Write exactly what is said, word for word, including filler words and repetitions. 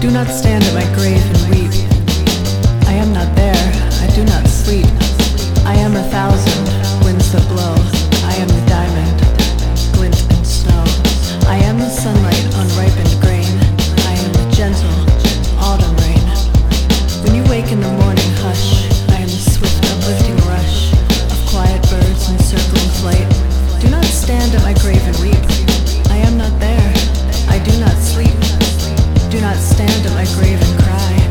Do not stand at my grave and weep. I am not there, I do not sleep. I am a thousand winds that blow. I am the diamond, glint and snow. I am the sunlight on ripened grain. I am the gentle autumn rain. When you wake in the morning hush, I am the swift uplifting rush of quiet birds in circling flight. Do not stand at my grave and weep. I am not there, I do not sleep. Do not stand at my grave and cry.